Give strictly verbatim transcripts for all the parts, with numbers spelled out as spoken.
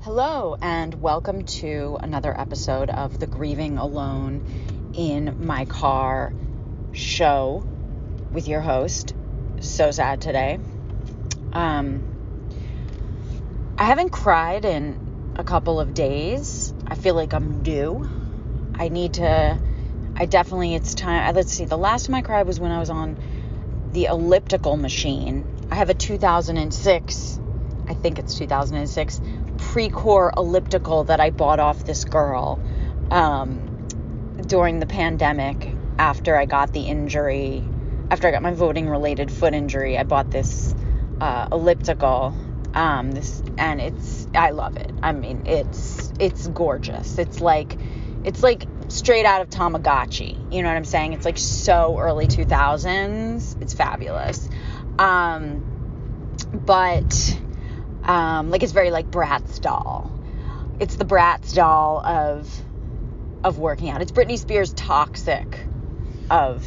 Hello, and welcome to another episode of the Grieving Alone in My Car show with your host. So sad today. Um, I haven't cried in a couple of days. I feel like I'm due. I need to, I definitely, it's time. Let's see, the last time I cried was when I was on the elliptical machine. I have a two thousand six, I think it's two thousand six, Precor elliptical that I bought off this girl um, during the pandemic after I got the injury, after I got my voting related foot injury. I bought this uh, elliptical, um, this, and it's, I love it. I mean, it's, it's gorgeous. It's like, it's like straight out of Tamagotchi. You know what I'm saying? It's like so early two thousands. It's fabulous. Um, but Um, like it's very like Bratz doll. It's the Bratz doll of of working out. It's Britney Spears toxic of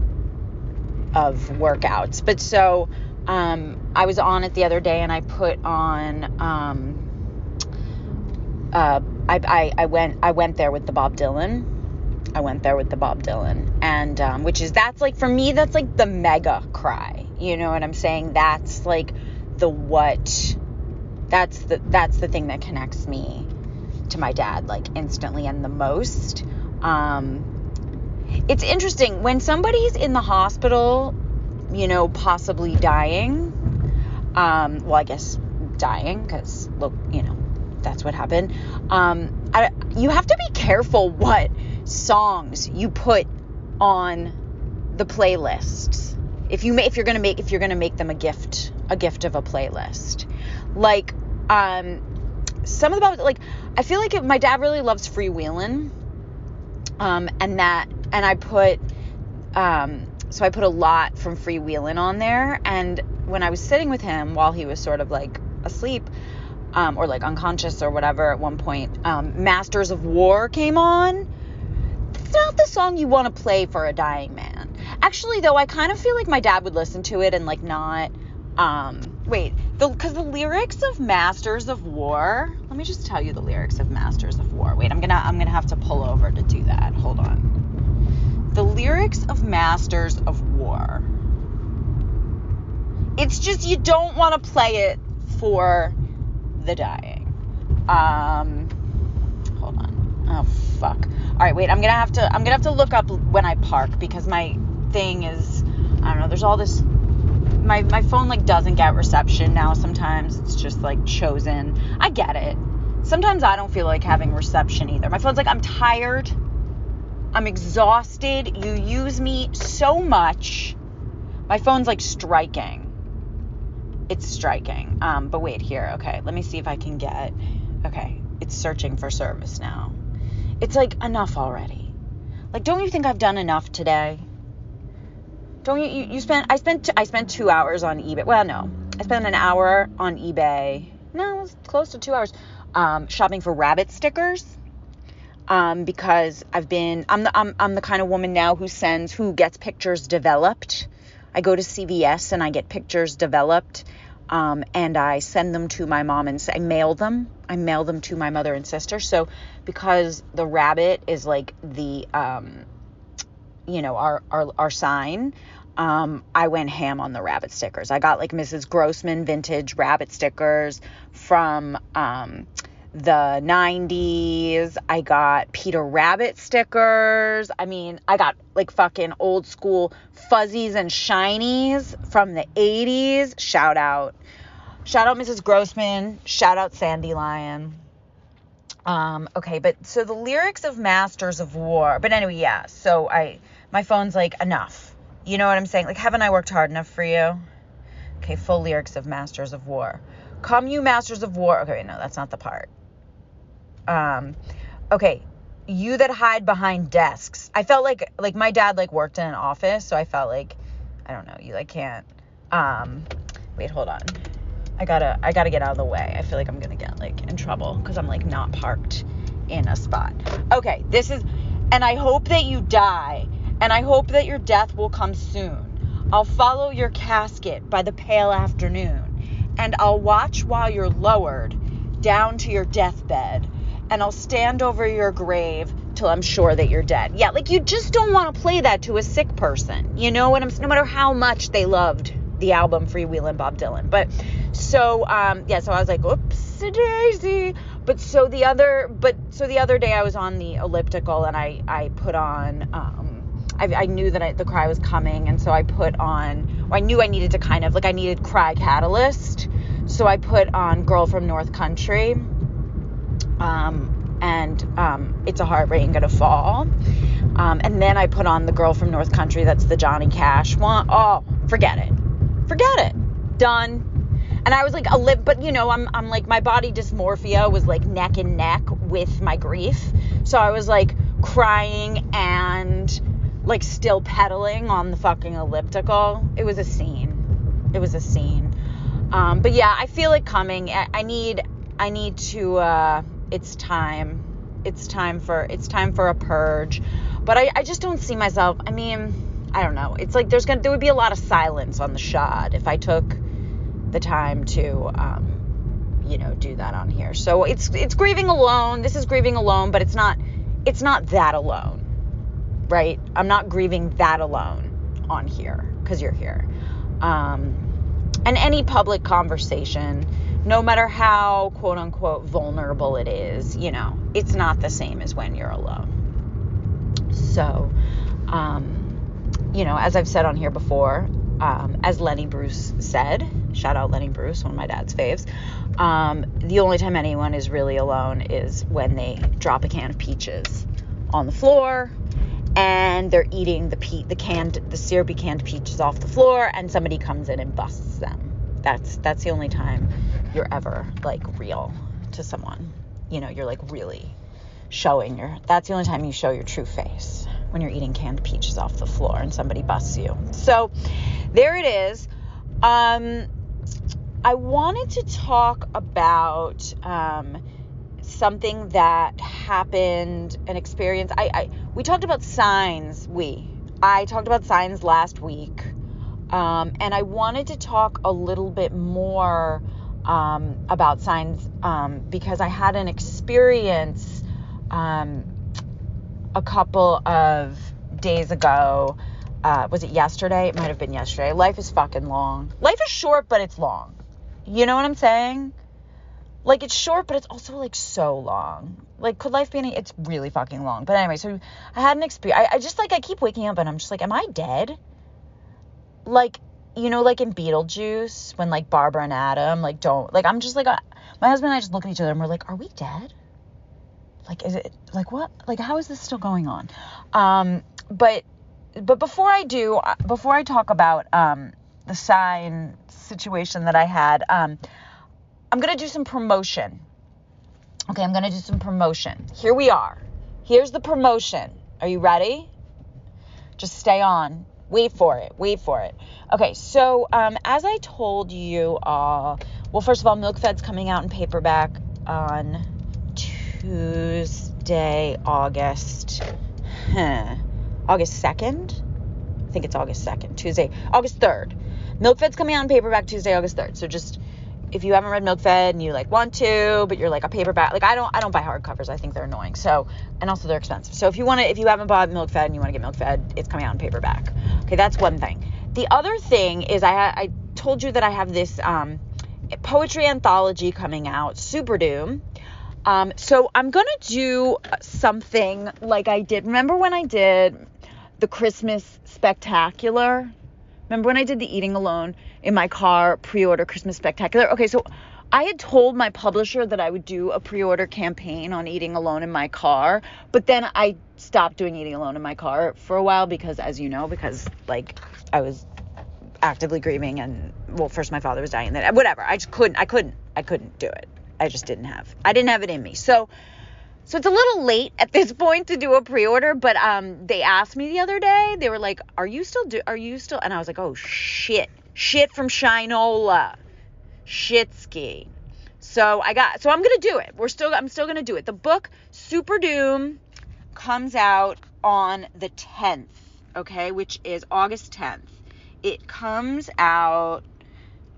of workouts. But so um, I was on it the other day and I put on um, uh, I, I I went I went there with the Bob Dylan. I went there with the Bob Dylan and um, which is that's like for me that's like the mega cry. You know what I'm saying? That's like the what That's the that's the thing that connects me to my dad, like, instantly and the most. Um, it's interesting. When somebody's in the hospital, you know, possibly dying, um, well, I guess dying, because, look, you know, that's what happened. Um, I, you have to be careful what songs you put on the playlists. If you if you're gonna make if you're gonna make them a gift, a gift of a playlist. Like, um, some of the, like, I feel like it, my dad really loves Freewheelin', um, and that, and I put, um, so I put a lot from Freewheelin' on there, and when I was sitting with him while he was sort of, like, asleep, um, or, like, unconscious or whatever at one point, um, Masters of War came on. It's not the song you want to play for a dying man. Actually, though, I kind of feel like my dad would listen to it and, like, not, um, wait, because the, the lyrics of Masters of War, let me just tell you the lyrics of Masters of War. Wait, I'm gonna I'm gonna have to pull over to do that. Hold on. The lyrics of Masters of War. It's just you don't want to play it for the dying. Um, hold on. Oh fuck. All right, wait. I'm gonna have to I'm gonna have to look up when I park because my thing is I don't know. There's all this. My, my phone, like, doesn't get reception now sometimes. It's just, like, chosen. I get it. Sometimes I don't feel like having reception either. My phone's like, I'm tired. I'm exhausted. You use me so much. My phone's, like, striking. It's striking. Um, but wait, here. Okay, let me see if I can get... Okay, it's searching for service now. It's, like, enough already. Like, don't you think I've done enough today? Don't you, you, you spent, I spent, I spent two hours on eBay. Well, no, I spent an hour on eBay. No, it was close to two hours, um, shopping for rabbit stickers. Um, because I've been, I'm the, I'm, I'm the kind of woman now who sends, who gets pictures developed. I go to C V S and I get pictures developed. Um, and I send them to my mom and I mail them. I mail them to my mother and sister. So because the rabbit is like the, um, you know, our, our, our sign, um, I went ham on the rabbit stickers. I got like Missus Grossman vintage rabbit stickers from, um, the nineties. I got Peter Rabbit stickers. I mean, I got like fucking old school fuzzies and shinies from the eighties. Shout out, shout out Missus Grossman. Shout out Sandy Lion. Um, okay, but so the lyrics of Masters of War, but anyway, yeah, so I, my phone's like, enough. You know what I'm saying? Like, haven't I worked hard enough for you? Okay, full lyrics of Masters of War. Come you Masters of War. Okay, no, that's not the part. Um, okay, you that hide behind desks. I felt like, like my dad like worked in an office, so I felt like, I don't know, you like can't, um, wait, hold on. I gotta, I gotta get out of the way. I feel like I'm gonna get like in trouble because I'm like not parked in a spot. Okay, this is, and I hope that you die, and I hope that your death will come soon. I'll follow your casket by the pale afternoon, and I'll watch while you're lowered down to your deathbed, and I'll stand over your grave till I'm sure that you're dead. Yeah, like, you just don't want to play that to a sick person, you know what I'm saying? No matter how much they loved the album Freewheelin' Bob Dylan. But so, um, yeah, so I was like, oops, daisy. But so the other, but so the other day I was on the elliptical, and I, I put on, um, I, I knew that I, the cry was coming, and so I put on, I knew I needed to kind of, like, I needed cry catalyst, so I put on Girl from North Country, um, and, um, It's a Hard Rain Gonna Fall, um, and then I put on the Girl from North Country, that's the Johnny Cash one. Oh, forget it, forget it, done. And I was like, a lip, but you know, I'm, I'm like, my body dysmorphia was like neck and neck with my grief. So I was like crying and like still pedaling on the fucking elliptical. It was a scene. It was a scene. Um, but yeah, I feel it coming. I, I need, I need to, uh, it's time. It's time for, it's time for a purge. But I, I just don't see myself. I mean, I don't know. It's like, there's going to, there would be a lot of silence on the shod if I took the time to, um, you know, do that on here. So it's, it's grieving alone. This is grieving alone, but it's not, it's not that alone, right? I'm not grieving that alone on here because you're here. Um, and any public conversation, no matter how quote unquote vulnerable it is, you know, it's not the same as when you're alone. So, um, you know, as I've said on here before, Um, as Lenny Bruce said, shout out Lenny Bruce, one of my dad's faves, um, the only time anyone is really alone is when they drop a can of peaches on the floor and they're eating the pe- the canned, the syrupy canned peaches off the floor, and somebody comes in and busts them. That's, that's the only time you're ever like real to someone. You know, you're like really showing your, that's the only time you show your true face, when you're eating canned peaches off the floor and somebody busts you. So there it is. Um, I wanted to talk about um, something that happened, an experience. I, I we talked about signs. We I talked about signs last week, um, and I wanted to talk a little bit more um, about signs um, because I had an experience um, a couple of days ago. Uh, was it yesterday? It might have been yesterday. Life is fucking long. Life is short, but it's long. You know what I'm saying? Like, it's short, but it's also, like, so long. Like, could life be any... It's really fucking long. But anyway, so I had an experience. I, I just, like, I keep waking up and I'm just like, am I dead? Like, you know, like in Beetlejuice, when, like, Barbara and Adam, like, don't... Like, I'm just, like... Uh, my husband and I just look at each other and we're like, are we dead? Like, is it... Like, what? Like, how is this still going on? Um, but... But before I do, before I talk about um, the sign situation that I had, um, I'm going to do some promotion. Okay, I'm going to do some promotion. Here we are. Here's the promotion. Are you ready? Just stay on. Wait for it. Wait for it. Okay, so um, as I told you all, well, first of all, Milk Fed's coming out in paperback on Tuesday, August... Huh. August second? I think it's August second. Tuesday, August third. Milk Fed's coming out in paperback Tuesday, August third. So just, if you haven't read Milk Fed and you like want to, but you're like a paperback, like I don't, I don't buy hardcovers. I think they're annoying. So, and also they're expensive. So if you want to, if you haven't bought Milk Fed and you want to get Milk Fed, it's coming out in paperback. Okay, that's one thing. The other thing is I, I told you that I have this um, poetry anthology coming out, Super Doom. Um, so I'm going to do something like I did. Remember when I did the Christmas Spectacular? Remember when I did the Eating Alone in my car pre-order Christmas Spectacular? Okay, so I had told my publisher that I would do a pre-order campaign on Eating Alone in my car, but then I stopped doing Eating Alone in my car for a while because, as you know, because like I was actively grieving and, well, first my father was dying, then whatever. I just couldn't, I couldn't, I couldn't do it. I just didn't have, I didn't have it in me. So, so it's a little late at this point to do a pre-order, but, um, they asked me the other day, they were like, are you still, do, are you still, and I was like, oh shit, shit from Shinola, shitski. So I got, so I'm going to do it. We're still, I'm still going to do it. The book Super Doom comes out on the tenth, okay, which is August tenth. It comes out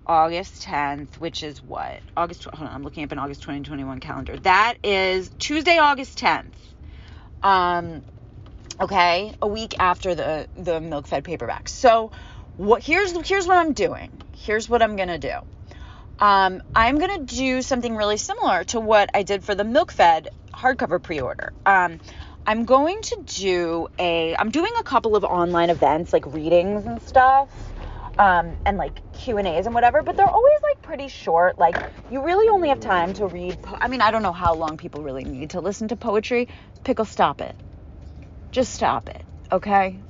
August tenth, which is what? August, hold on, I'm looking up an August twenty twenty-one calendar. That is Tuesday, August tenth. Um, okay, a week after the, the milk-fed paperback. So what, here's, here's what I'm doing. Here's what I'm going to do. Um, I'm going to do something really similar to what I did for the milk-fed hardcover pre-order. Um, I'm going to do a, I'm doing a couple of online events, like readings and stuff, um, and like Q and A's and whatever, but they're always like pretty short. Like you really only have time to read. Po- I mean, I don't know how long people really need to listen to poetry. Pickle, stop it. Just stop it. Okay.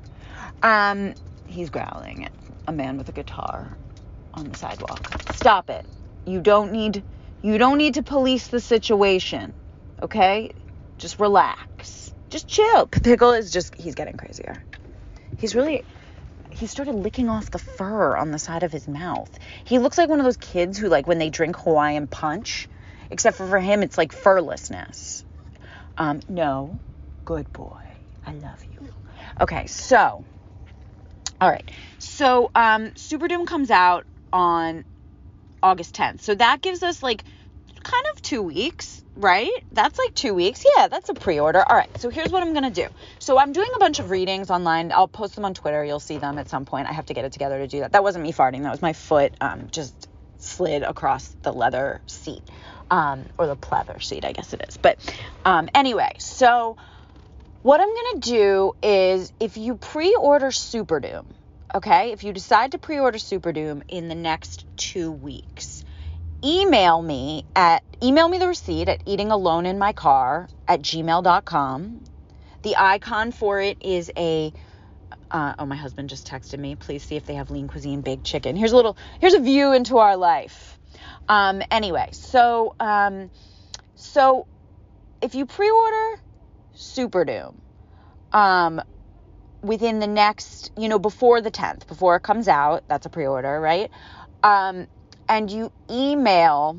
Um, he's growling at a man with a guitar on the sidewalk. Stop it. You don't need, you don't need to police the situation. Okay. Just relax. Just chill. Pickle is just, he's getting crazier. He's really, he started licking off the fur on the side of his mouth. He looks like one of those kids who, like, when they drink Hawaiian punch, except for for him, it's like furlessness. Um, no. Good boy. I love you. Okay, so, all right. So, um, Super Doom comes out on August tenth. So that gives us, like, kind of two weeks, right? That's like two weeks. Yeah, that's a pre-order. All right, so here's what I'm going to do. So I'm doing a bunch of readings online. I'll post them on Twitter. You'll see them at some point. I have to get it together to do that. That wasn't me farting. That was my foot um, just slid across the leather seat, um, or the pleather seat, I guess it is. But um, anyway, so what I'm going to do is if you pre-order Super Doom, okay, if you decide to pre-order Super Doom in the next two weeks, email me at, email me the receipt at eatingaloneinmycar at gmail dot com. The icon for it is a, uh, oh, my husband just texted me. Please see if they have Lean Cuisine baked chicken. Here's a little, here's a view into our life. Um, anyway, so, um, so if you pre-order Super Doom, um, within the next, you know, before the tenth, before it comes out, that's a pre-order, right? Um, and you email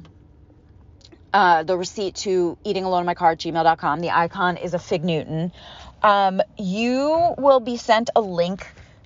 uh, the receipt to eatingaloneinmycar at gmail dot com. The icon is a Fig Newton. Um, you will be sent a link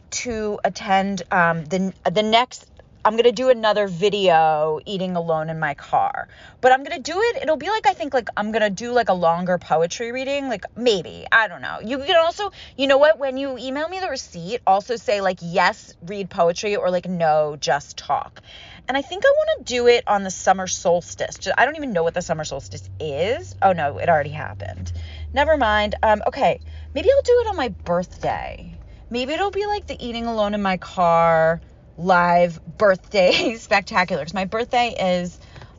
to attend um, the the next. I'm going to do another video eating alone in my car, but I'm going to do it. It'll be like, I think like I'm going to do like a longer poetry reading, like maybe, I don't know. You can also, you know what, when you email me the receipt, also say like, yes, read poetry, or like, no, just talk. And I think I want to do it on the summer solstice. I don't even know what the summer solstice is. Oh no, it already happened. Never mind. Um, okay. Maybe I'll do it on my birthday. Maybe it'll be like the eating alone in my car live birthday spectacular, because my birthday is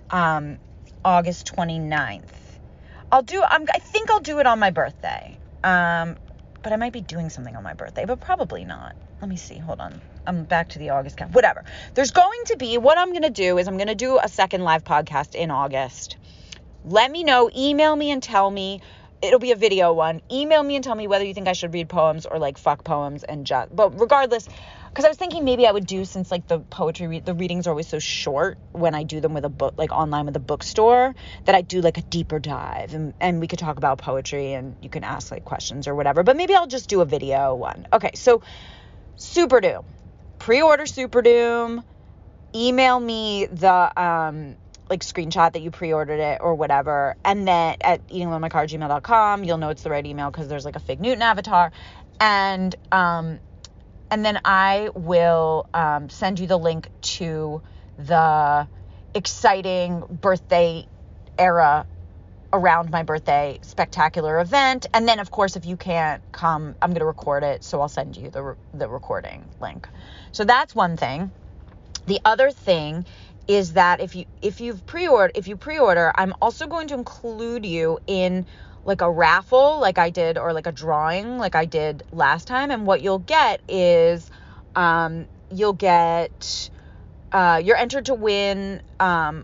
um August twenty-ninth. I'll do I'm, I think I'll do it on my birthday, um but I might be doing something on my birthday, but probably not. Let me see, hold on, I'm back to the August count. Whatever, there's going to be, what I'm gonna do is I'm gonna do a second live podcast in August. Let me know, email me and tell me. It'll be a video one. Email me and tell me whether you think I should read poems or like fuck poems and just, but regardless, because I was thinking maybe I would do, since like the poetry, re- the readings are always so short when I do them with a book, like online with a bookstore, that I do like a deeper dive, and, and we could talk about poetry and you can ask like questions or whatever, but maybe I'll just do a video one. Okay. So Super Doom, pre-order Super Doom, email me the, um, like screenshot that you pre-ordered it or whatever, and then at eatingaloneinmycar at gmail dot com, you'll know it's the right email because there's like a Fig Newton avatar, and um and then I will um send you the link to the exciting birthday era around my birthday spectacular event. And then of course, if you can't come, I'm gonna record it, so I'll send you the the recording link. So that's one thing. The other thing is that if you if you've pre-ordered if you pre-order, I'm also going to include you in like a raffle like I did, or like a drawing like I did last time. And what you'll get is um you'll get uh you're entered to win um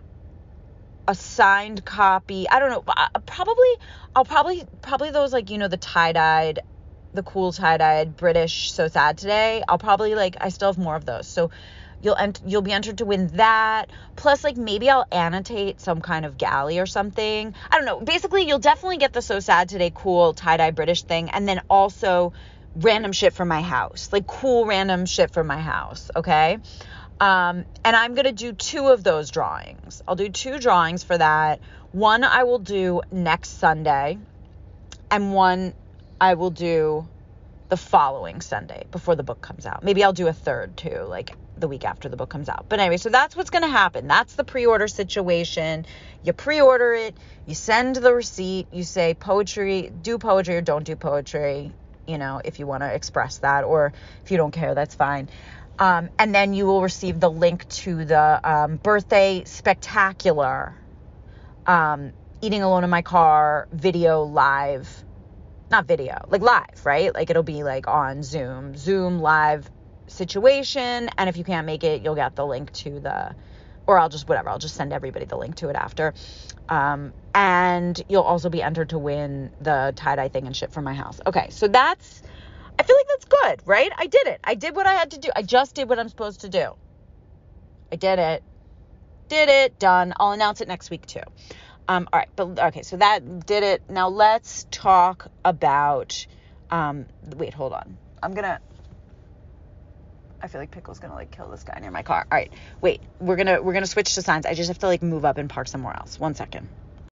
a signed copy. I don't know, probably I'll probably probably those, like, you know, the tie-dyed, the cool tie-dyed British So Sad Today. I'll probably, like, I still have more of those, so You'll ent- you'll be entered to win that. Plus, like, maybe I'll annotate some kind of galley or something. I don't know. Basically, you'll definitely get the So Sad Today cool tie-dye British thing. And then also random shit from my house. Like, cool random shit from my house. Okay? Um, and I'm going to do two of those drawings. I'll do two drawings for that. One I will do next Sunday, and one I will do the following Sunday before the book comes out. Maybe I'll do a third too, like the week after the book comes out. But anyway, so that's what's going to happen. That's the pre-order situation. You pre-order it, you send the receipt, you say poetry, do poetry or don't do poetry, you know, if you want to express that, or if you don't care, that's fine. Um, and then you will receive the link to the um, birthday spectacular, um, Eating Alone in My Car video live, not video, like live, right? Like it'll be like on Zoom, Zoom live situation. And if you can't make it, you'll get the link to the, or I'll just, whatever, I'll just send everybody the link to it after. Um, and you'll also be entered to win the tie-dye thing and shit from my house. Okay, so that's, I feel like that's good, right? I did it. I did what I had to do. I just did what I'm supposed to do. I did it. Did it. Done. I'll announce it next week too. Um, all right. But okay. So that did it. Now let's talk about, um, wait, hold on. I'm going to, I feel like Pickle's going to like kill this guy near my car. All right. Wait, we're going to, we're going to switch to signs. I just have to like move up and park somewhere else. One second.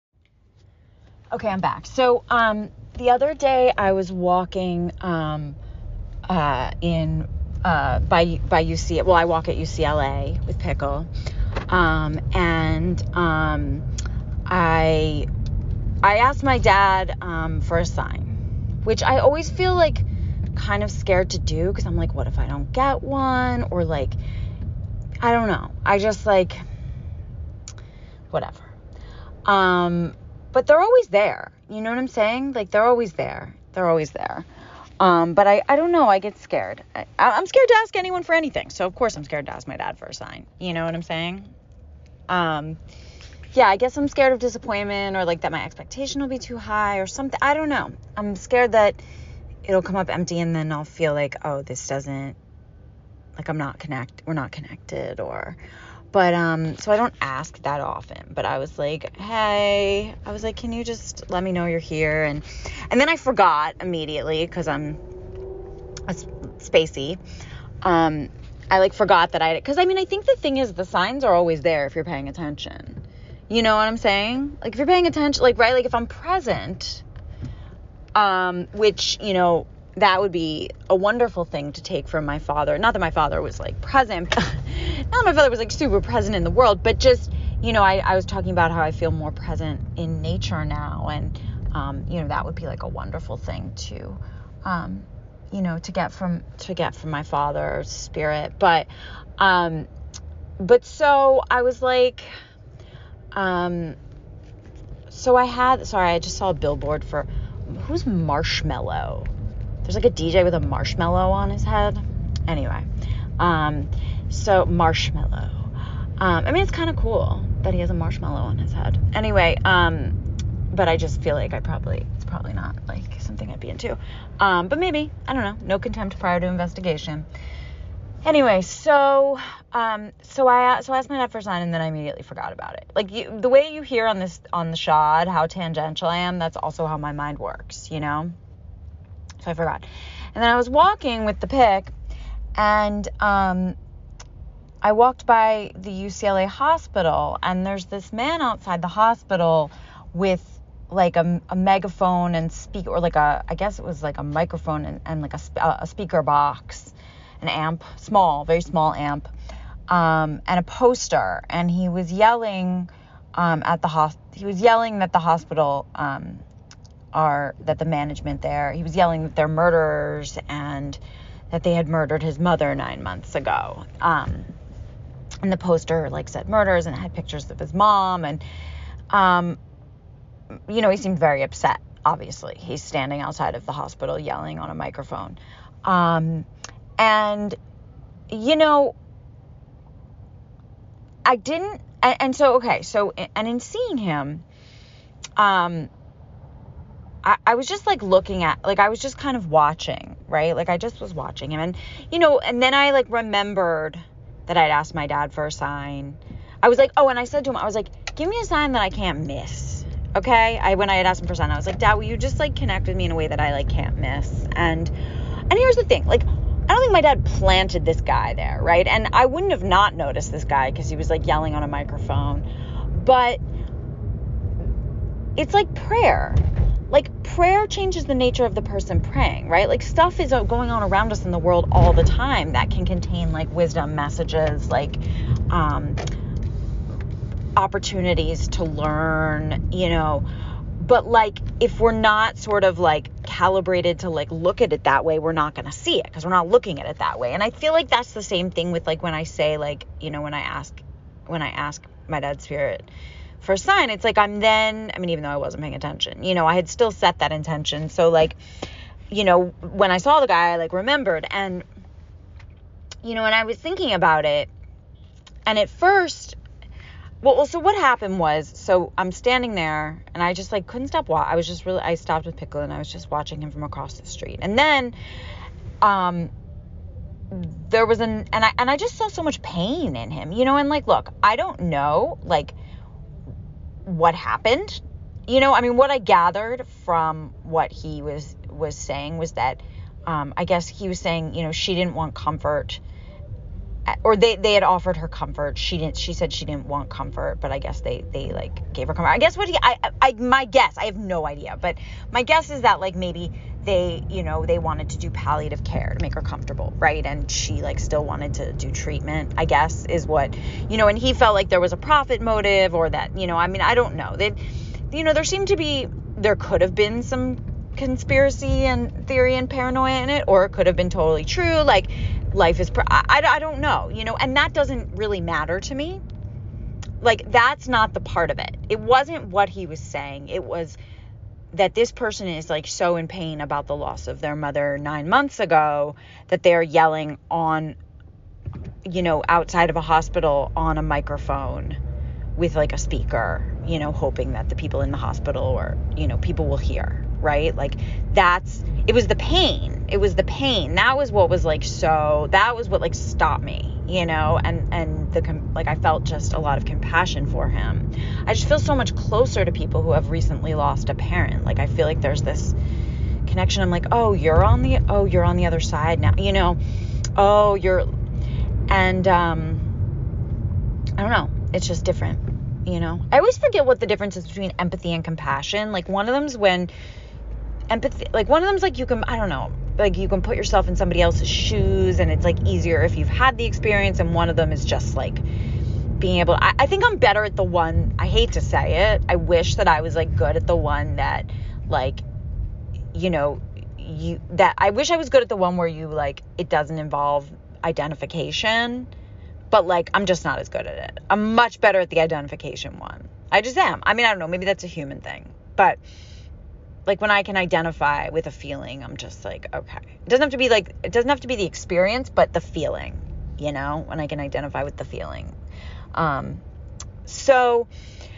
Okay. I'm back. So, um, the other day I was walking, um, uh, in, uh, by, by U C, well, I walk at U C L A with Pickle. Um, and, um, I, I asked my dad, um, for a sign, which I always feel like kind of scared to do. Cause I'm like, what if I don't get one? Or like, I don't know. I just like, whatever. Um, but they're always there. You know what I'm saying? Like they're always there. They're always there. Um, but I, I don't know. I get scared. I, I'm scared to ask anyone for anything. So of course I'm scared to ask my dad for a sign. You know what I'm saying? Um, yeah, I guess I'm scared of disappointment, or like that my expectation will be too high or something. I don't know. I'm scared that it'll come up empty and then I'll feel like, oh, this doesn't, like I'm not connect, we're not connected, or, but, um, so I don't ask that often, but I was like, hey, I was like, can you just let me know you're here? And, and then I forgot immediately, cause I'm a spacey. Um, I like forgot that I, cause I mean, I think the thing is the signs are always there if you're paying attention. You know what I'm saying? Like if you're paying attention, like, right. Like if I'm present, um, which, you know, that would be a wonderful thing to take from my father. Not that my father was like present, not that my father was like super present in the world, but just, you know, I, I was talking about how I feel more present in nature now. And, um, you know, that would be like a wonderful thing to, um, you know, to get from, to get from my father's spirit. But, um, but so I was like, um, so I had, sorry, I just saw a billboard for, who's Marshmello? There's like a D J with a marshmallow on his head. Anyway, um, so Marshmello. Um, I mean, it's kind of cool that he has a marshmallow on his head. Anyway, um, but I just feel like I probably, it's probably not like something I'd be into. Um, but maybe, I don't know, no contempt prior to investigation. Anyway, so, um, so I, so I asked my dad for a sign and then I immediately forgot about it. Like you, the way you hear on this, on the shod, how tangential I am, that's also how my mind works, you know? So I forgot. And then I was walking with the pick and, um, I walked by the U C L A hospital and there's this man outside the hospital with like a, a megaphone and speak, or like a, I guess it was like a microphone and, and like a, a speaker box. An amp, small, very small amp, um, and a poster. And he was yelling um, at the hosp- He was yelling that the hospital um, are that the management there. He was yelling that they're murderers and that they had murdered his mother nine months ago. Um, and the poster like said murders and it had pictures of his mom. And um, you know, he seemed very upset. Obviously, he's standing outside of the hospital yelling on a microphone. Um, And, you know, I didn't, and, and so, okay, so, and in seeing him, um, I, I was just like looking at, like, I was just kind of watching, right? Like, I just was watching him and, you know, and then I like remembered that I'd asked my dad for a sign. I was like, oh, and I said to him, I was like, give me a sign that I can't miss. Okay. I, when I had asked him for a sign, I was like, Dad, will you just like connect with me in a way that I like can't miss? And, and here's the thing, like, I don't think my dad planted this guy there, right? And I wouldn't have not noticed this guy because he was like yelling on a microphone. But it's like prayer. Like prayer changes the nature of the person praying, right? Like stuff is going on around us in the world all the time that can contain like wisdom messages, like um, opportunities to learn, you know. But like if we're not sort of like calibrated to like look at it that way, we're not going to see it because we're not looking at it that way. And I feel like that's the same thing with like when I say like, you know, when I ask, when I ask my dad's spirit for a sign, it's like I'm then, I mean, even though I wasn't paying attention, you know, I had still set that intention. So like, you know, when I saw the guy, I like remembered and, you know, and I was thinking about it and at first, well, so what happened was, so I'm standing there and I just like couldn't stop watching. I was just really, I stopped with Pickle and I was just watching him from across the street. And then, um, there was an, and I, and I just saw so much pain in him, you know, and like, look, I don't know, like what happened, you know, I mean, what I gathered from what he was, was saying was that, um, I guess he was saying, you know, she didn't want comfort. Or they, they had offered her comfort. She didn't, she said she didn't want comfort, but I guess they, they like gave her comfort. I guess what he, I, I, my guess, I have no idea, but my guess is that like maybe they, you know, they wanted to do palliative care to make her comfortable. Right. And she like still wanted to do treatment, I guess is what, you know, and he felt like there was a profit motive or that, you know, I mean, I don't know. They, you know, there seemed to be, there could have been some conspiracy and theory and paranoia in it, or it could have been totally true. Like, life is, I, I, I don't know, you know, and that doesn't really matter to me. Like, that's not the part of it. It wasn't what he was saying. It was that this person is like so in pain about the loss of their mother nine months ago that they're yelling on, you know, outside of a hospital on a microphone with like a speaker, you know, hoping that the people in the hospital or, you know, people will hear, right? Like that's, it was the pain. It was the pain. That was what was like, so that was what like stopped me, you know, and, and the, like, I felt just a lot of compassion for him. I just feel so much closer to people who have recently lost a parent. Like, I feel like there's this connection. I'm like, oh, you're on the, oh, you're on the other side now, you know, oh, you're, and, um, I don't know. It's just different, you know. I always forget what the difference is between empathy and compassion. Like, one of them's when empathy, like, one of them's like you can, I don't know, like you can put yourself in somebody else's shoes and it's like easier if you've had the experience. And one of them is just like being able, I, I think I'm better at the one, I hate to say it. I wish that I was like good at the one that like, you know, you, that I wish I was good at the one where you like, it doesn't involve identification. But, like, I'm just not as good at it. I'm much better at the identification one. I just am. I mean, I don't know. Maybe that's a human thing. But, like, when I can identify with a feeling, I'm just like, okay. It doesn't have to be, like, it doesn't have to be the experience, but the feeling, you know, when I can identify with the feeling. Um, so,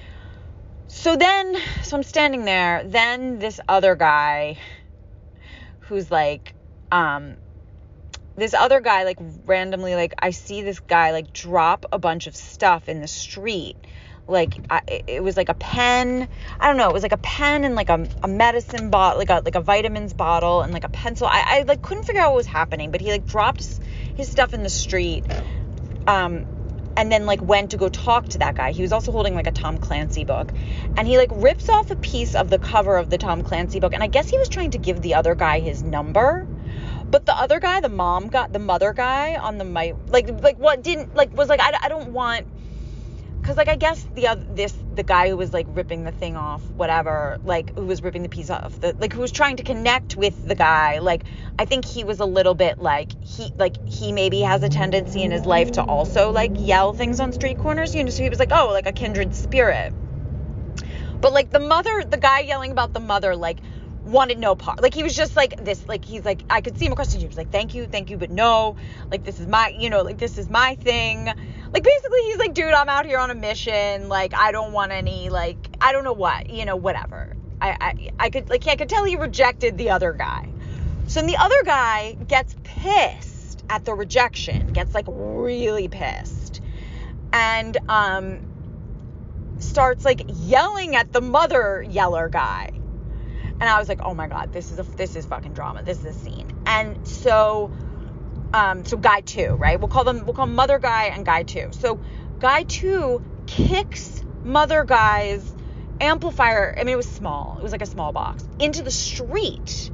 so then, so I'm standing there. Then this other guy who's, like, um... this other guy, like, randomly, like, I see this guy, like, drop a bunch of stuff in the street. Like, I, it was, like, a pen. I don't know. It was, like, a pen and, like, a, a medicine bottle, like, a, like, a vitamins bottle and, like, a pencil. I, I, like, couldn't figure out what was happening. But he, like, dropped his stuff in the street um, and then, like, went to go talk to that guy. He was also holding, like, a Tom Clancy book. And he, like, rips off a piece of the cover of the Tom Clancy book. And I guess he was trying to give the other guy his number. But the other guy, the mom got the mother guy on the mic, like, like what didn't, like, was like, I, I don't want, cause like, I guess the other, this, the guy who was like ripping the thing off, whatever, like, who was ripping the piece off, the, like, who was trying to connect with the guy, like, I think he was a little bit like, he, like, he maybe has a tendency in his life to also, like, yell things on street corners, you know, so he was like, oh, like a kindred spirit. But, like, the mother, the guy yelling about the mother, like, wanted no part. Like, he was just like this, like, he's like, I could see him across the street. He was like, thank you, thank you, but no, like, this is my, you know, like, this is my thing. Like, basically, he's like, dude, I'm out here on a mission. Like, I don't want any, like, I don't know what, you know, whatever. I, I, I could, like, I could tell he rejected the other guy. So then the other guy gets pissed at the rejection, gets, like, really pissed. And, um, starts, like, yelling at the mother yeller guy. And I was like, oh my God, this is a, this is fucking drama. This is a scene. And so um, so guy two, right? We'll call them, we'll call mother guy and guy two. So guy two kicks mother guy's amplifier. I mean, it was small. It was like a small box into the street.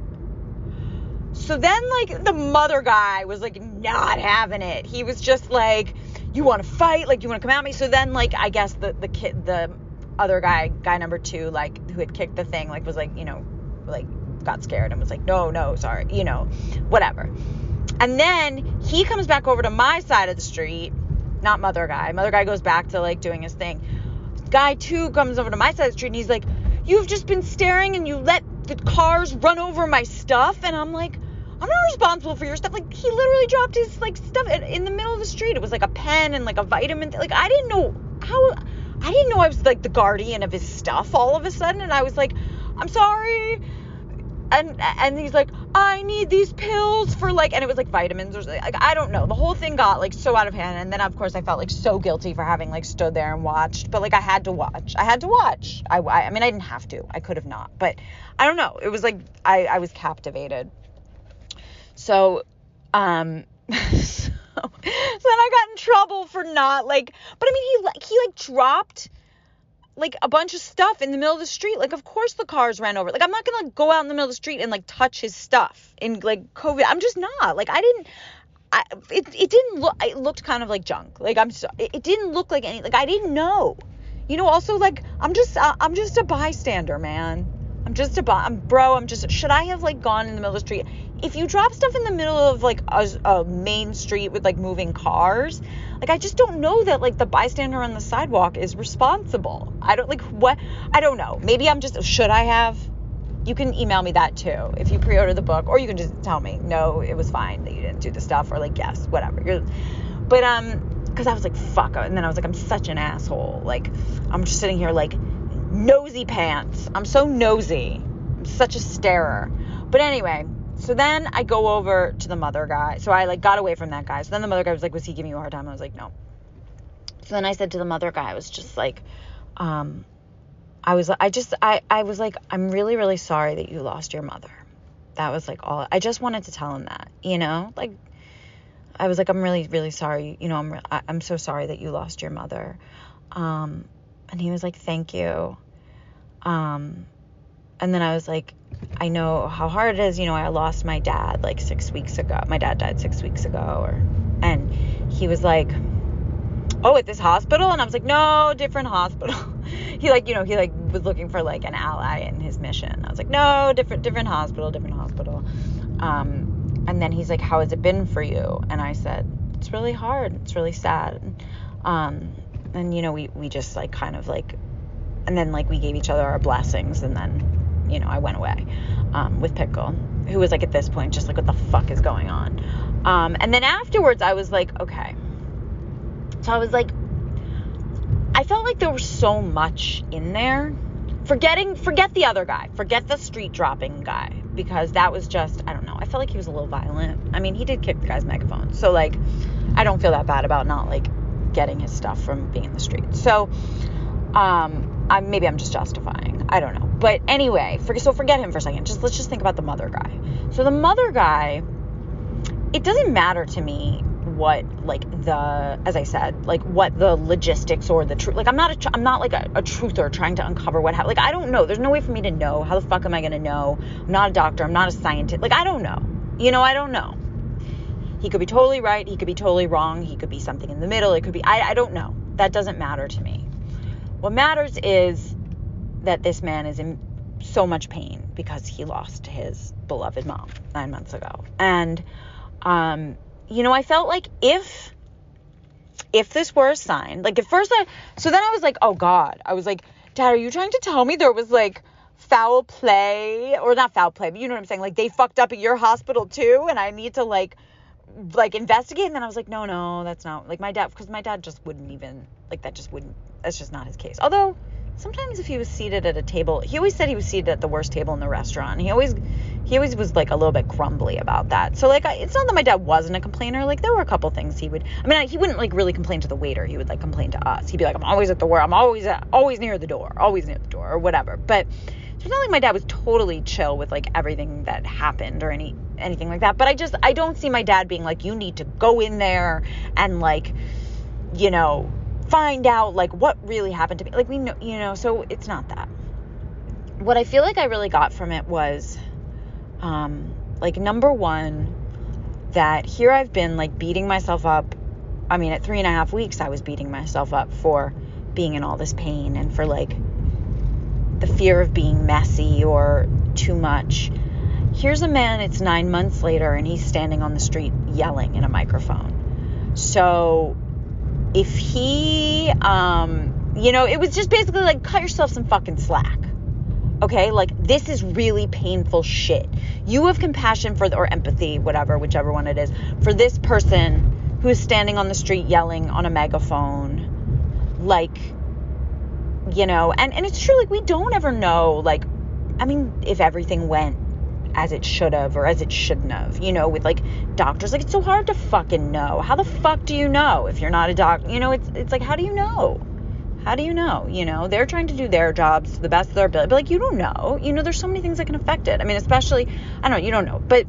So then, like, the mother guy was, like, not having it. He was just like, you want to fight? Like, you want to come at me? So then, like, I guess the, the kid, the other guy, guy number two, like, who had kicked the thing, like, was like, you know, like, got scared and was like, no, no, sorry, you know, whatever. And then he comes back over to my side of the street, not mother guy. Mother guy goes back to, like, doing his thing. Guy two comes over to my side of the street and he's like, you've just been staring and you let the cars run over my stuff. And I'm like, I'm not responsible for your stuff. Like, he literally dropped his, like, stuff in, in the middle of the street. It was, like, a pen and, like, a vitamin. Th- like, I didn't know how... I didn't know I was, like, the guardian of his stuff all of a sudden. And I was like, I'm sorry. And and he's like, I need these pills for, like... And it was, like, vitamins or something. Like, I don't know. The whole thing got, like, so out of hand. And then, of course, I felt, like, so guilty for having, like, stood there and watched. But, like, I had to watch. I had to watch. I, I, I mean, I didn't have to. I could have not. But I don't know. It was, like, I, I was captivated. So, um, so, so then I got in trouble for not, like, but I mean, he, like, he, like, dropped, like, a bunch of stuff in the middle of the street. Like, of course the cars ran over. Like, I'm not gonna, like, go out in the middle of the street and, like, touch his stuff in, like, COVID. I'm just not. Like, I didn't, I, it, it didn't look, it looked kind of like junk. Like, I'm so, it, it didn't look like any, like, I didn't know. You know, also, like, I'm just, uh, I'm just a bystander, man. I'm just a, I'm, bro, I'm just, should I have, like, gone in the middle of the street? If you drop stuff in the middle of, like, a, a main street with, like, moving cars, like, I just don't know that, like, the bystander on the sidewalk is responsible. I don't, like, what, I don't know. Maybe I'm just, should I have? You can email me that, too, if you pre-order the book, or you can just tell me, no, it was fine that you didn't do the stuff, or, like, yes, whatever. You're, but, um, because I was like, fuck, and then I was like, I'm such an asshole. Like, I'm just sitting here, like, nosy pants. I'm so nosy. I'm such a starer. But anyway, so then I go over to the mother guy. So I, like, got away from that guy. So then the mother guy was like, was he giving you a hard time? I was like, no. So then I said to the mother guy, I was just like, um, I was, I just, I, I was like, I'm really, really sorry that you lost your mother. That was, like, all, I just wanted to tell him that, you know, like, I was like, I'm really, really sorry. You know, I'm, re- I'm so sorry that you lost your mother. Um, and he was like, thank you. Um, and then I was like, I know how hard it is. You know, I lost my dad like six weeks ago. My dad died six weeks ago. Or, and he was like, oh, at this hospital? And I was like, no, different hospital. he like, you know, he like was looking for like an ally in his mission. I was like, no, different, different hospital, different hospital. Um, and then he's like, how has it been for you? And I said, it's really hard. It's really sad. Um, and you know, we, we just like kind of like, and then like we gave each other our blessings, and then, you know, I went away, um, with Pickle, who was like at this point, just like, what the fuck is going on? Um, and then afterwards I was like, okay. So I was like, I felt like there was so much in there. Forgetting, forget the other guy, forget the street dropping guy, because that was just, I don't know. I felt like he was a little violent. I mean, he did kick the guy's megaphone. So like, I don't feel that bad about not like getting his stuff from being in the street. So, um, I, maybe I'm just justifying. I don't know. But anyway, for, so forget him for a second. Just let's just think about the mother guy. So the mother guy, it doesn't matter to me what, like, the, as I said, like, what the logistics or the truth, like, I'm not, a, I'm not, like, a, a truther trying to uncover what happened. Like, I don't know. There's no way for me to know. How the fuck am I going to know? I'm not a doctor. I'm not a scientist. Like, I don't know. You know, I don't know. He could be totally right. He could be totally wrong. He could be something in the middle. It could be, I, I don't know. That doesn't matter to me. What matters is that this man is in so much pain because he lost his beloved mom nine months ago. And, um, you know, I felt like if, if this were a sign, like at first I, so then I was like, oh God, I was like, Dad, are you trying to tell me there was like foul play, or not foul play, but you know what I'm saying? Like they fucked up at your hospital too, and I need to like, like investigate. And then I was like, no, no, that's not, like my dad, because my dad just wouldn't even, like that just wouldn't, that's just not his case. Although sometimes if he was seated at a table, he always said he was seated at the worst table in the restaurant. He always, he always was like a little bit grumbly about that. So like, I, it's not that my dad wasn't a complainer. Like there were a couple things he would, I mean, I, he wouldn't like really complain to the waiter. He would like complain to us. He'd be like, I'm always at the door. I'm always at, always near the door, always near the door or whatever. But it's not like my dad was totally chill with like everything that happened or any anything like that. But I just, I don't see my dad being like, you need to go in there and like, you know, find out like what really happened to me. Like we know, you know, so it's not that. What I feel like I really got from it was, um, like number one, that here I've been like beating myself up. I mean, at three and a half weeks, I was beating myself up for being in all this pain and for like the fear of being messy or too much. Here's a man, it's nine months later, and he's standing on the street yelling in a microphone. So if he, um, you know, it was just basically like, cut yourself some fucking slack. Okay? Like, this is really painful shit. You have compassion for, the, or empathy, whatever, whichever one it is, for this person who's standing on the street yelling on a megaphone. Like, you know, and, and it's true, like, we don't ever know, like, I mean, if everything went as it should have or as it shouldn't have, you know, with like doctors, like it's so hard to fucking know. How the fuck do you know if you're not a doctor? You know, it's it's like, how do you know? How do you know? You know, they're trying to do their jobs to the best of their ability, but like, you don't know. You know, there's so many things that can affect it. I mean, especially, I don't know, you don't know. But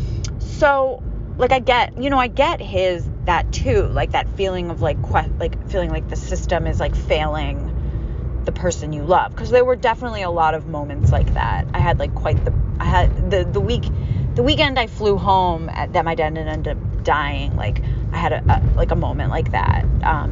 so, like, I get, you know, I get his, that too, like that feeling of like, que- like feeling like the system is like failing the person you love, because there were definitely a lot of moments like that. I had like quite the I had the the week the weekend I flew home at, that my dad ended up dying, like I had a, a like a moment like that, um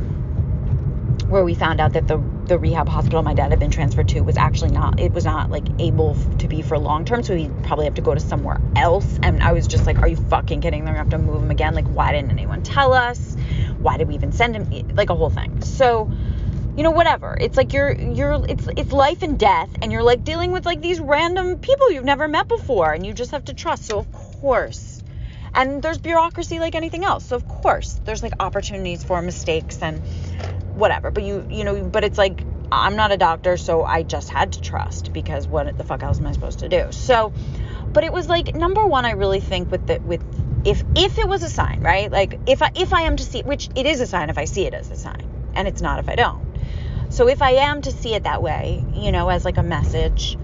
where we found out that the the rehab hospital my dad had been transferred to was actually not it was not like able to be for long term, so he'd probably have to go to somewhere else. And I was just like, are you fucking kidding? They're gonna have to move him again. Like, why didn't anyone tell us? Why did we even send him? Like a whole thing. So, you know, whatever. It's like you're, you're, it's, it's life and death, and you're like dealing with like these random people you've never met before, and you just have to trust. So of course, and there's bureaucracy like anything else. So of course, there's like opportunities for mistakes and whatever. But you, you know, but it's like, I'm not a doctor, so I just had to trust, because what the fuck else am I supposed to do? So, but it was like, number one, I really think with the, with, if, if it was a sign, right? Like if I, if I am to see, which it is a sign if I see it as a sign, and it's not if I don't. So if I am to see it that way, you know, as like a message,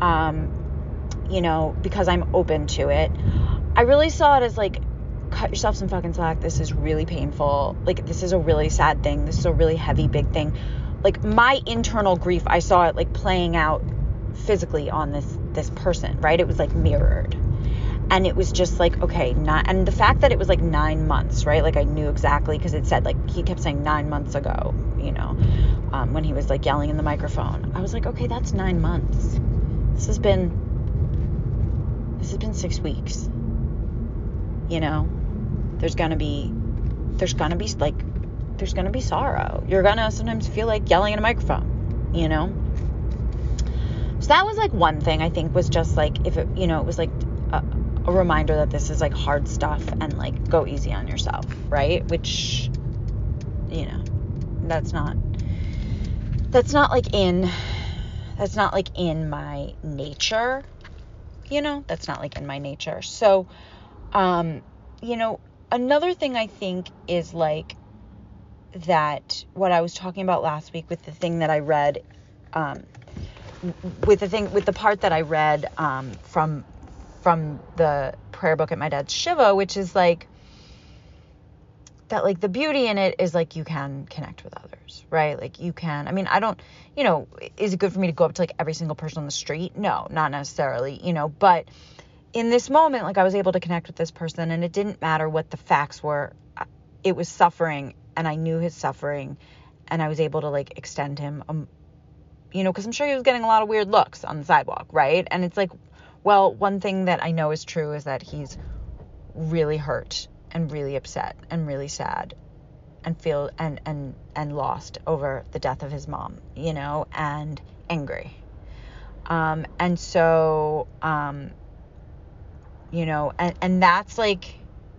um, you know, because I'm open to it, I really saw it as like, cut yourself some fucking slack. This is really painful. Like, this is a really sad thing. This is a really heavy, big thing. Like, my internal grief, I saw it like playing out physically on this, this person, right? It was like mirrored. And it was just like, okay, not, and the fact that it was like nine months, right? Like I knew exactly, because it said like, he kept saying nine months ago, you know, um, when he was like yelling in the microphone. I was like, okay, that's nine months. This has been, this has been six weeks, you know, there's gonna be, there's gonna be like, there's gonna be sorrow. You're gonna sometimes feel like yelling in a microphone, you know? So that was like one thing I think was just like, if it, you know, it was like a, a reminder that this is like hard stuff, and like go easy on yourself, right? Which, you know, that's not, that's not like in, that's not like in my nature, you know, that's not like in my nature. So, um, you know, another thing I think is like that, what I was talking about last week with the thing that I read, um, with the thing, with the part that I read, um, from, from the prayer book at my dad's Shiva, which is like, that like the beauty in it is like, you can connect with others, right? Like you can, I mean, I don't, you know, is it good for me to go up to like every single person on the street? No, not necessarily, you know, but in this moment, like I was able to connect with this person, and it didn't matter what the facts were. It was suffering, and I knew his suffering, and I was able to like extend him, um, you know, because I'm sure he was getting a lot of weird looks on the sidewalk, right? And it's like, well, one thing that I know is true is that he's really hurt and really upset and really sad and feel and and and lost over the death of his mom, you know, and angry. Um, and so, um, you know, and, and that's like,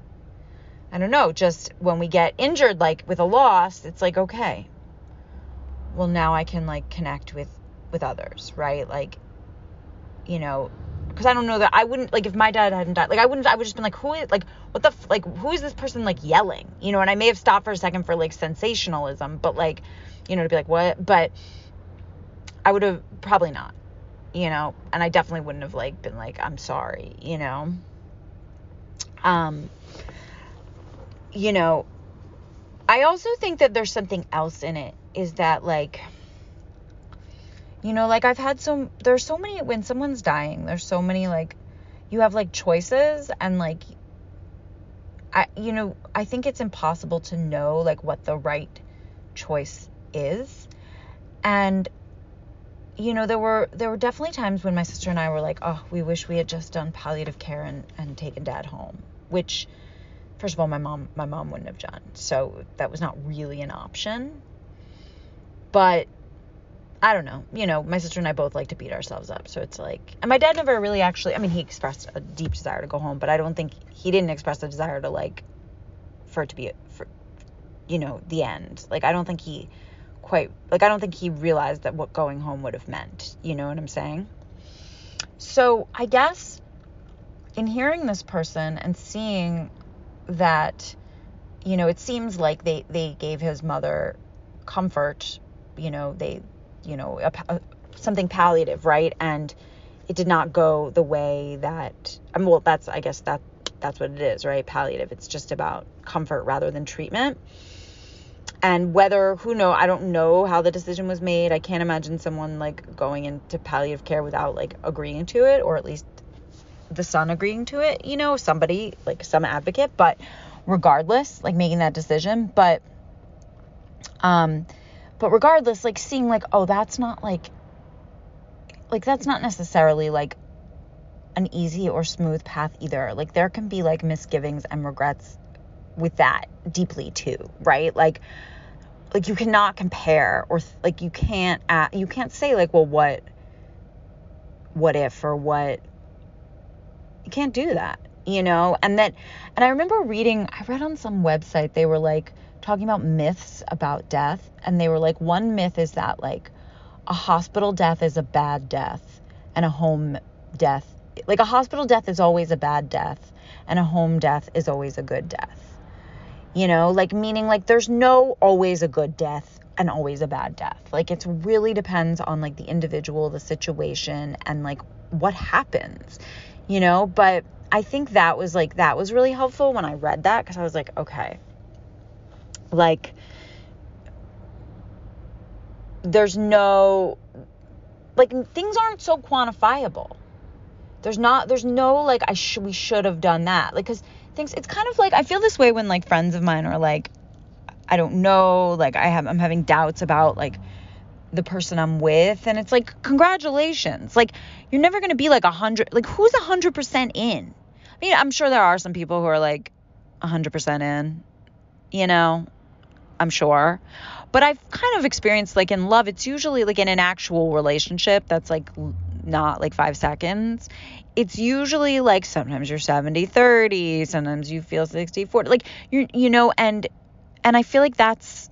I don't know, just when we get injured, like with a loss, it's like, okay, well, now I can like connect with, with others, right? Like, you know, because I don't know that I wouldn't, like, if my dad hadn't died, like, I wouldn't, I would just been like, who is, like, what the, f- like, who is this person, like, yelling, you know? And I may have stopped for a second for, like, sensationalism, but, like, you know, to be like, what? But I would have probably not, you know, and I definitely wouldn't have like been like, I'm sorry, you know. Um, you know, I also think that there's something else in it, is that like, you know, like I've had so, there's so many, when someone's dying, there's so many like, you have like choices, and like, I, you know, I think it's impossible to know like what the right choice is. And, you know, there were, there were definitely times when my sister and I were like, oh, we wish we had just done palliative care and, and taken dad home, which, first of all, my mom, my mom wouldn't have done. So that was not really an option. But I don't know. You know, my sister and I both like to beat ourselves up. So it's like, and my dad never really actually, I mean, he expressed a deep desire to go home, but I don't think, he didn't express a desire to like, for it to be, for, you know, the end. Like, I don't think he quite, like, I don't think he realized that what going home would have meant. You know what I'm saying? So I guess in hearing this person and seeing that, you know, it seems like they, they gave his mother comfort, you know, they, you know, a, a, something palliative, right? And it did not go the way that, I mean, well, that's, I guess that, that's what it is, right? Palliative. It's just about comfort rather than treatment. And whether, who know, I don't know how the decision was made. I can't imagine someone like going into palliative care without like agreeing to it, or at least the son agreeing to it, you know, somebody like some advocate, but regardless, like making that decision. But, um, but regardless, like seeing like, oh, that's not like, like, that's not necessarily like an easy or smooth path either. Like there can be like misgivings and regrets with that deeply too, right? Like, like you cannot compare, or th- like you can't, uh, you can't say like, well, what, what if, or what, you can't do that, you know? And that, and I remember reading, I read on some website, they were like talking about myths about death. And they were like, one myth is that like a hospital death is a bad death, and a home death, like a hospital death is always a bad death, and a home death is always a good death. You know, like meaning like there's no always a good death and always a bad death. Like it's really depends on like the individual, the situation, and like what happens, you know. But I think that was like, that was really helpful when I read that, because I was like, okay, like there's no, like things aren't so quantifiable. There's not, there's no like, I should, we should have done that. Like, cause things, it's kind of like, I feel this way when like friends of mine are like, I don't know, like I have, I'm having doubts about like the person I'm with. And it's like, congratulations. Like you're never going to be like a hundred, like who's a hundred percent in? I mean, I'm sure there are some people who are like a hundred percent in, you know, I'm sure. But I've kind of experienced like in love, it's usually like in an actual relationship that's like not like five seconds. It's usually like sometimes you're seventy thirty, sometimes you feel sixty forty, like you're, you know, and, and I feel like that's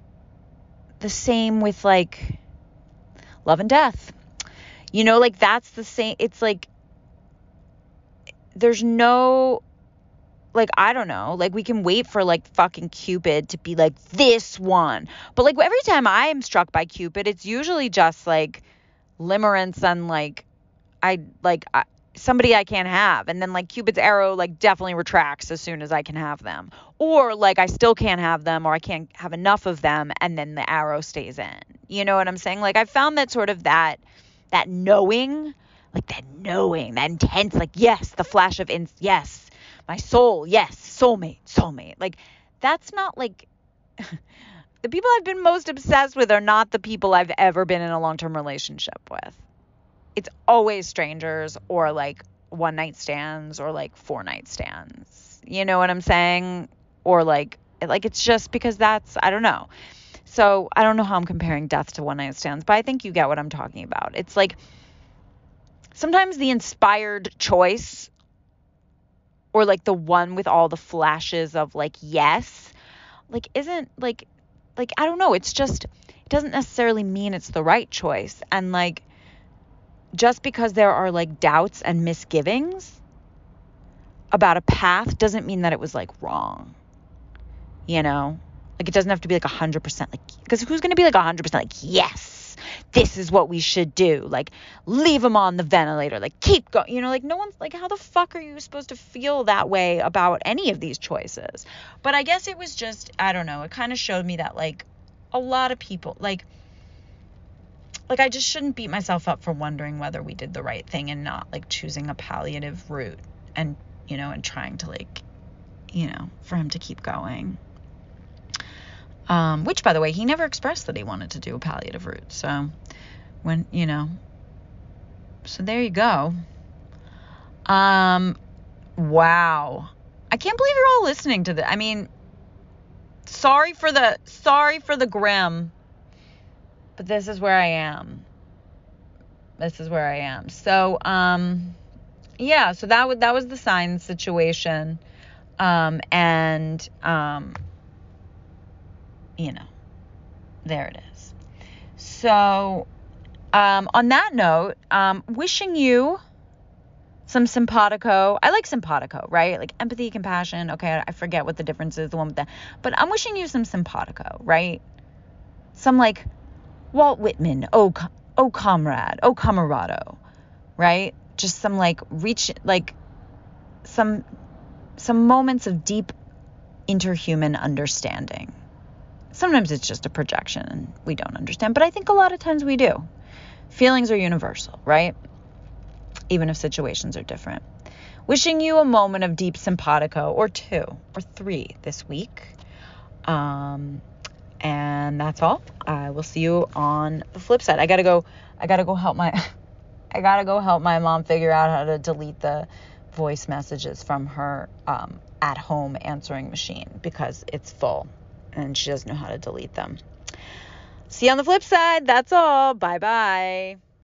the same with like love and death, you know, like that's the same. It's like, there's no, like, I don't know, like we can wait for like fucking Cupid to be like this one. But like every time I am struck by Cupid, it's usually just like limerence and like, I like I, somebody I can't have. And then like Cupid's arrow like definitely retracts as soon as I can have them. Or like I still can't have them, or I can't have enough of them, and then the arrow stays in. You know what I'm saying? Like I found that sort of that, that knowing, like that knowing, that intense, like, yes, the flash of, in, yes, my soul, yes, soulmate, soulmate. Like that's not like, the people I've been most obsessed with are not the people I've ever been in a long-term relationship with. It's always strangers, or like one night stands, or like four night stands. You know what I'm saying? Or like, like it's just because that's, I don't know. So I don't know how I'm comparing death to one night stands, but I think you get what I'm talking about. It's like sometimes the inspired choice, or like the one with all the flashes of like, yes, like isn't like, like, I don't know. It's just, it doesn't necessarily mean it's the right choice. And like, just because there are like doubts and misgivings about a path doesn't mean that it was like wrong, you know, like it doesn't have to be like a hundred percent, like, because who's going to be like a hundred percent like, yes, this is what we should do. Like, leave him on the ventilator. Like, keep going. You know, like, no one's like, how the fuck are you supposed to feel that way about any of these choices? But I guess it was just, I don't know. It kind of showed me that, like, a lot of people, like, like, I just shouldn't beat myself up for wondering whether we did the right thing and not, like, choosing a palliative route and, you know, and trying to, like, you know, for him to keep going. Um, which, by the way, he never expressed that he wanted to do a palliative route. So, when, you know, so there you go. Um, wow. I can't believe you're all listening to this. I mean, sorry for the, sorry for the grim, but this is where I am. This is where I am. So, um, yeah, so that was, that was the sign situation. Um, and, um, you know, there it is. So, um, on that note, um, wishing you some simpatico. I like simpatico, right? Like empathy, compassion. Okay, I forget what the difference is, the one with that. But I'm wishing you some simpatico, right? Some like Walt Whitman, oh, oh comrade, oh camarado, right? Just some like reach, like some, some moments of deep interhuman understanding. Sometimes it's just a projection and we don't understand, but I think a lot of times we do. Feelings are universal, right? Even if situations are different. Wishing you a moment of deep simpatico, or two, or three this week. Um, and that's all. I will see you on the flip side. I gotta go, I gotta go help my, I gotta go help my mom figure out how to delete the voice messages from her um, at-home answering machine because it's full. And she doesn't know how to delete them. See you on the flip side. That's all. Bye-bye.